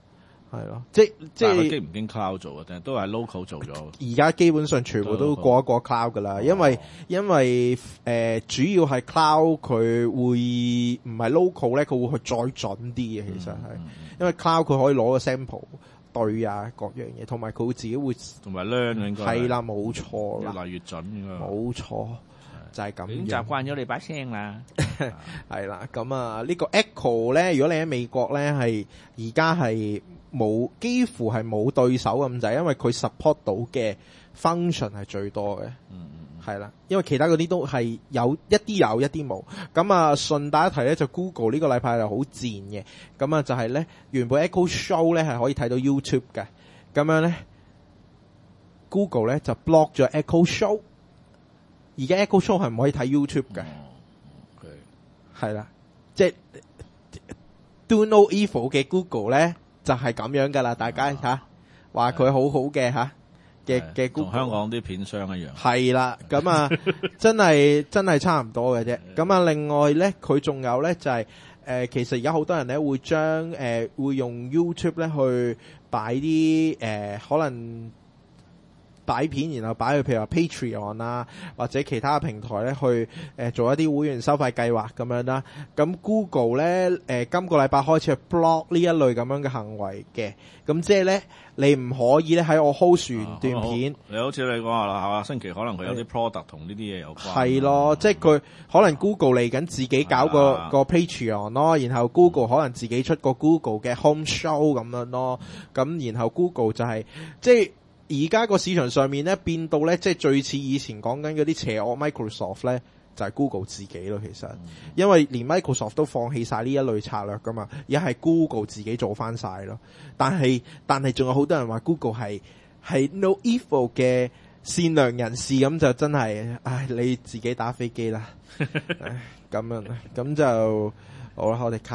係咯，即即但係佢經唔經 cloud 做啊？定係都係 local 做咗？ 而家基本上全部都過一過 cloud 噶啦， 哦、 因為因為誒、呃、主要係 cloud 佢會唔係 local 咧，佢會去再準啲嘅，其實係、嗯嗯、因為 cloud 佢可以攞個 sample 對啊各樣嘢，同埋佢自己會同埋 learn 應該係啦，冇錯啦， 越嚟越準應該冇錯。就係咁樣， 習慣咗你把聲啦， 係啦。咁啊，呢個 Echo 咧，如果你喺美國咧，係而家係冇，幾乎係冇對手咁滯，因為佢 support 到嘅 function 係最多嘅。嗯嗯，係啦，因為其他嗰啲都係有一啲有，一啲冇。咁啊，順帶一提咧，就 Google 呢個禮拜就好賤嘅。咁啊，就係咧，原本 Echo Show 咧係可以睇到 YouTube 嘅，咁樣咧 Google 咧就 block 咗 Echo Show。而家 Echo Show 係唔可以睇 YouTube 嘅，係啦、哦，即係 Do No Evil 嘅 Google 咧就係、是、咁樣噶啦，大家吓話佢好好嘅吓嘅嘅 Google，同香港啲片商一樣， 係啦，咁啊真係真係差唔多嘅啫。咁啊，另外咧佢仲有咧就係、是、誒、呃，其實而家好多人咧會將誒、呃、會用 YouTube 咧去擺啲誒可能。擺片，然後擺去譬如話 Patreon 啊，或者其他平台咧去誒、呃、做一啲會員收費計劃咁樣啦。咁 Google 咧誒、呃、今個禮拜開始去 block 呢一類咁樣嘅行為嘅。咁即係咧你唔可以咧喺我 host 完段片， 啊、你好似你講話啦，下星期可能佢有啲 product 同呢啲嘢有關。 係咯，即係佢可能 Google 嚟緊自己搞個、啊、個 Patreon 咯，然後 Google 可能自己出個 Google 嘅 Home Show 咁樣咯。咁然後 Google 就係、是、即係。而家個市場上面咧變到咧，即係最似以前講緊嗰啲邪惡 Microsoft 咧，就係、是、Google 自己咯。其實，嗯、因為連 Microsoft 都放棄晒呢一類策略噶嘛，而係 Google 自己做翻晒咯。但係但係仲有好多人話 Google 係係 No Evil 嘅善良人士，咁就真係，唉，你自己打飛機啦。咁樣，咁就好啦，我哋